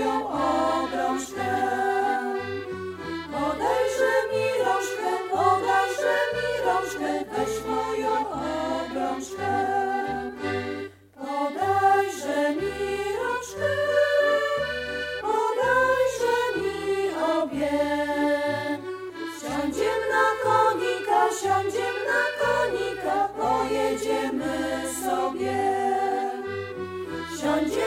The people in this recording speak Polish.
moją obrączkę. Podajże mi rączkę, weź moją obrączkę. Podajże mi rączkę, podajże mi obie. Siądziem na konika, pojedziemy sobie. Siądziem